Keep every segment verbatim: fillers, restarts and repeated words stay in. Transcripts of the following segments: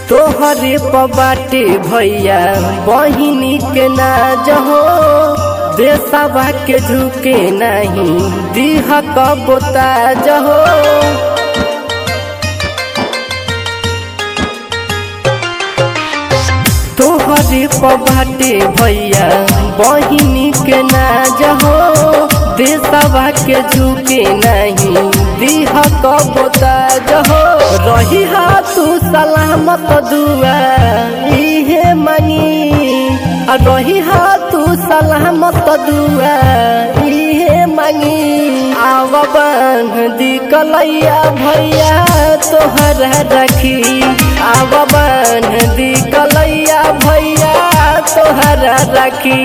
तोहरे पबाटे भैया बहिनी के नाज हो, देशवा के झुके नहीं दीह कबो ताज हो। तोहरे पबाटे भैया बहिनी के नाज हो, देशवा के झुके नहीं दीह कबो ताज हो। रही हा तू सलामत दुआ इहे मंगी, रही हा तू सलामत दुआ इहे मंगी। आव बांध दी कलैया भैया तोहरा रखी, आव बांध दी कलैया भैया तोहरा रखी।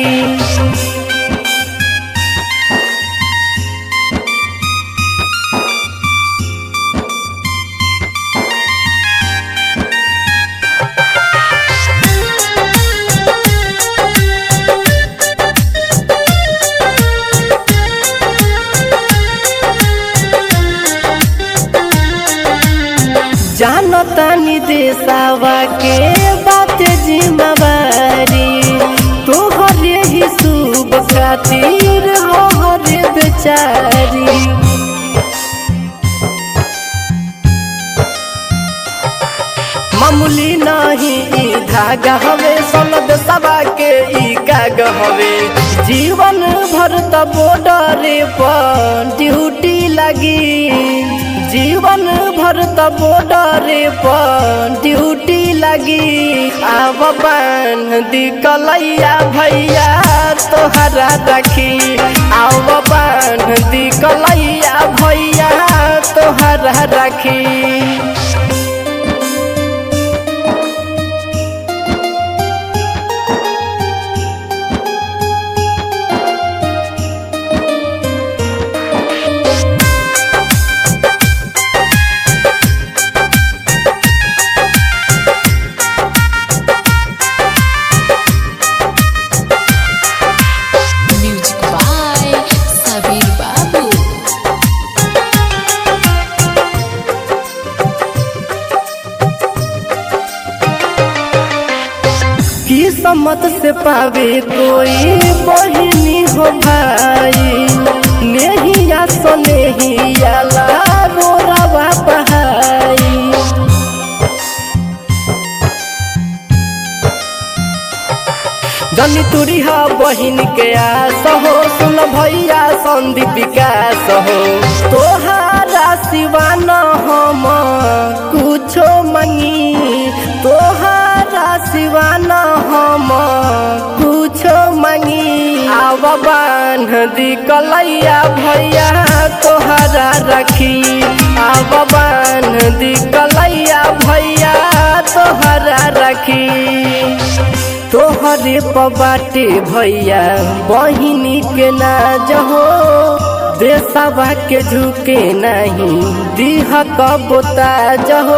जानतानी देशवा के बात जिम्मेवारी, तोहरे ही शुभ खातिर हो हरे बेचारी। मामूली नहीं ई धागा हवे, सनद सभा के ई काग हवे। जीवन भर त बॉर्डरे पर ड्यूटी लगी, जीवन भर त बॉर्डरे पर ड्यूटी लगी। आव बांध दी कलैया भैया तोहरा रखी, आव बांध दी कलैया भैया तोहरा रखी। किस्मत से पावे कोई बहिनी हो भाई, नेहिया सनेहिया ला रोरावा बहाई। जनी तुरिहा बहिन के आस हो, सुन भैया संदीप विकास हो। तोहारा सिवा न हम कुछो मंगी, तोहारा सिवा न हम कुछो मंगी। आव बांध दी कलैया भैया तोहरा रखी, आव बांध दी कलैया भैया तोहरा रखी। तोहरे पबाटे भैया बहिनी के नाज हो, देशवा के झुके नहीं दीह कबो ताज हो।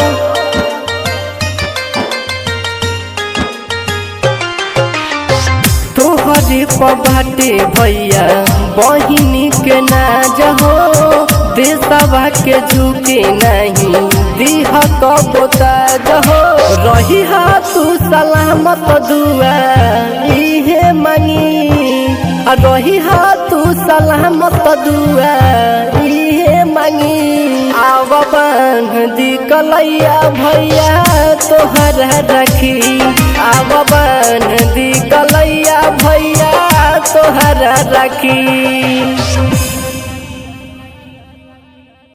तोहरे पबाटे भैया बहिनी के नाज हो, देशवा के झुके नहीं दीह कबो ताज हो। रही हा तू सलामत दुआ इहे मंगी, रही हा तू सलामत दुआ इहे मंगी। आव बांध दी कलैया भैया तोहरा रखी, आव बांध दी कलैया भैया तोहरा रखी।